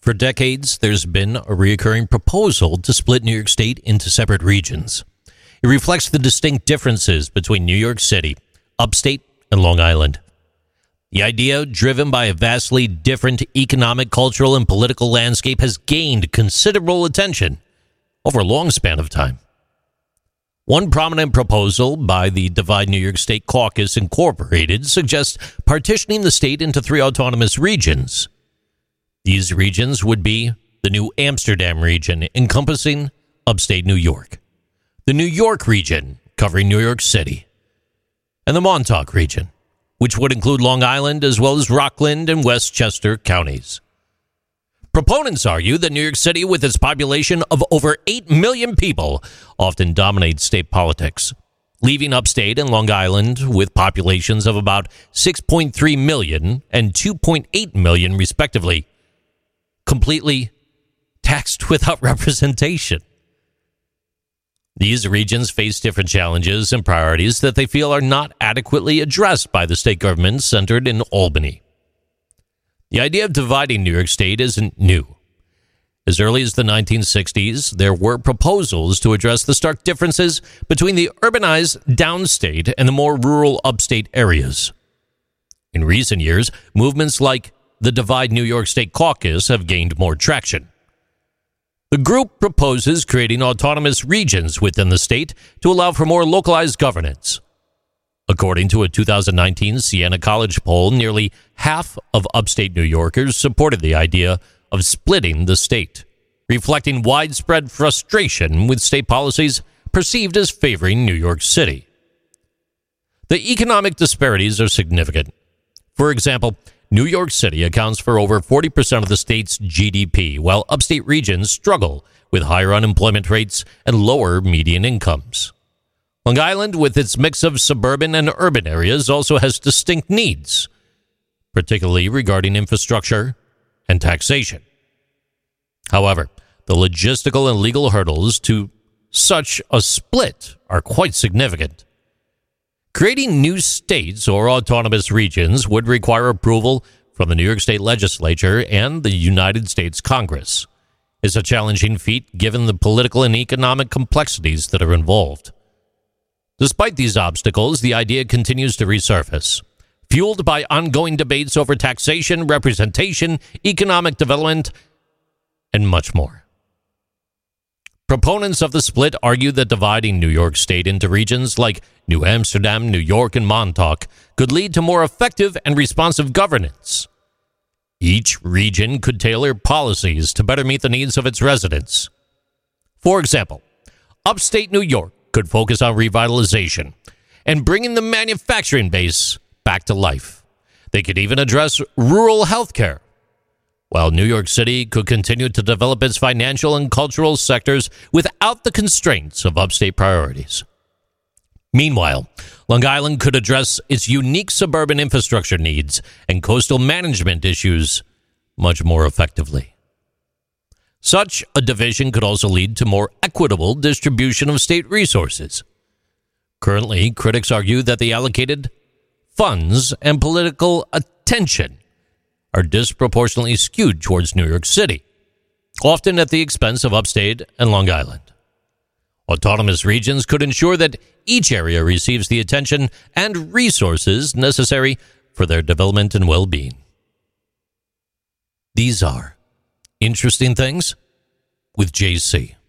For decades, there's been a recurring proposal to split New York State into separate regions. It reflects the distinct differences between New York City, upstate, and Long Island. The idea, driven by a vastly different economic, cultural, and political landscape, has gained considerable attention over a long span of time. One prominent proposal by the Divide New York State Caucus Incorporated suggests partitioning the state into 3 autonomous regions. These regions would be the New Amsterdam region, encompassing upstate New York, the New York region, covering New York City, and the Montauk region, which would include Long Island as well as Rockland and Westchester counties. Proponents argue that New York City, with its population of over 8 million people, often dominates state politics, leaving upstate and Long Island with populations of about 6.3 million and 2.8 million, respectively, completely taxed without representation. These regions face different challenges and priorities that they feel are not adequately addressed by the state government centered in Albany. The idea of dividing New York State isn't new. As early as the 1960s, there were proposals to address the stark differences between the urbanized downstate and the more rural upstate areas. In recent years, movements like the Divide New York State Caucus have gained more traction. The group proposes creating autonomous regions within the state to allow for more localized governance. According to a 2019 Siena College poll, nearly half of upstate New Yorkers supported the idea of splitting the state, reflecting widespread frustration with state policies perceived as favoring New York City. The economic disparities are significant. For example, New York City accounts for over 40% of the state's GDP, while upstate regions struggle with higher unemployment rates and lower median incomes. Long Island, with its mix of suburban and urban areas, also has distinct needs, particularly regarding infrastructure and taxation. However, the logistical and legal hurdles to such a split are quite significant. Creating new states or autonomous regions would require approval from the New York State Legislature and the United States Congress. It's a challenging feat given the political and economic complexities that are involved. Despite these obstacles, the idea continues to resurface, fueled by ongoing debates over taxation, representation, economic development, and much more. Proponents of the split argue that dividing New York State into regions like New Amsterdam, New York, and Montauk could lead to more effective and responsive governance. Each region could tailor policies to better meet the needs of its residents. For example, upstate New York could focus on revitalization and bringing the manufacturing base back to life. They could even address rural health care, while New York City could continue to develop its financial and cultural sectors without the constraints of upstate priorities. Meanwhile, Long Island could address its unique suburban infrastructure needs and coastal management issues much more effectively. Such a division could also lead to more equitable distribution of state resources. Currently, critics argue that the allocated funds and political attention are disproportionately skewed towards New York City, often at the expense of upstate and Long Island. Autonomous regions could ensure that each area receives the attention and resources necessary for their development and well-being. These are Interesting Things with JC.